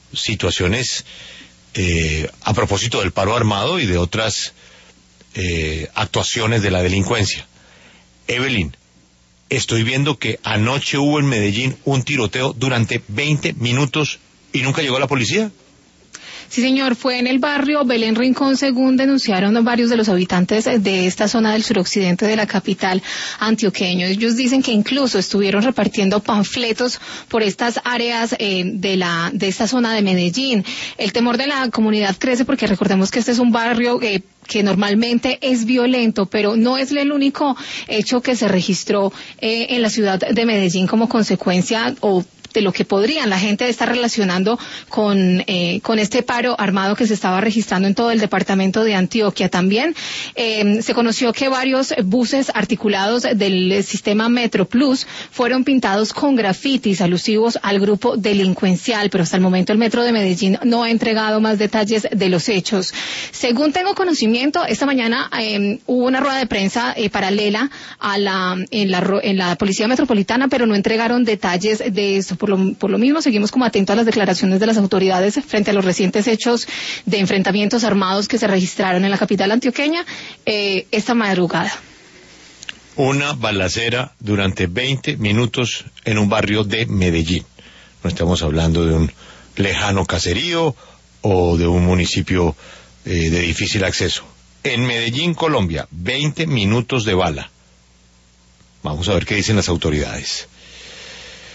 situaciones a propósito del paro armado y de otras actuaciones de la delincuencia. Evelyn, estoy viendo que anoche hubo en Medellín un tiroteo durante 20 minutos y nunca llegó la policía. Sí, señor, fue en el barrio Belén Rincón, según denunciaron varios de los habitantes de esta zona del suroccidente de la capital antioqueño. Ellos dicen que incluso estuvieron repartiendo panfletos por estas áreas de esta zona de Medellín. El temor de la comunidad crece porque recordemos que este es un barrio que normalmente es violento, pero no es el único hecho que se registró en la ciudad de Medellín como consecuencia o de lo que podrían la gente estar relacionando con este paro armado que se estaba registrando en todo el departamento de Antioquia. También se conoció que varios buses articulados del sistema Metro Plus fueron pintados con grafitis alusivos al grupo delincuencial, pero hasta el momento el Metro de Medellín no ha entregado más detalles de los hechos. Según tengo conocimiento, esta mañana hubo una rueda de prensa paralela en la Policía Metropolitana, pero no entregaron detalles de eso. Por lo mismo, seguimos como atentos a las declaraciones de las autoridades frente a los recientes hechos de enfrentamientos armados que se registraron en la capital antioqueña esta madrugada. Una balacera durante 20 minutos en un barrio de Medellín. No estamos hablando de un lejano caserío o de un municipio de difícil acceso. En Medellín, Colombia, 20 minutos de bala. Vamos a ver qué dicen las autoridades.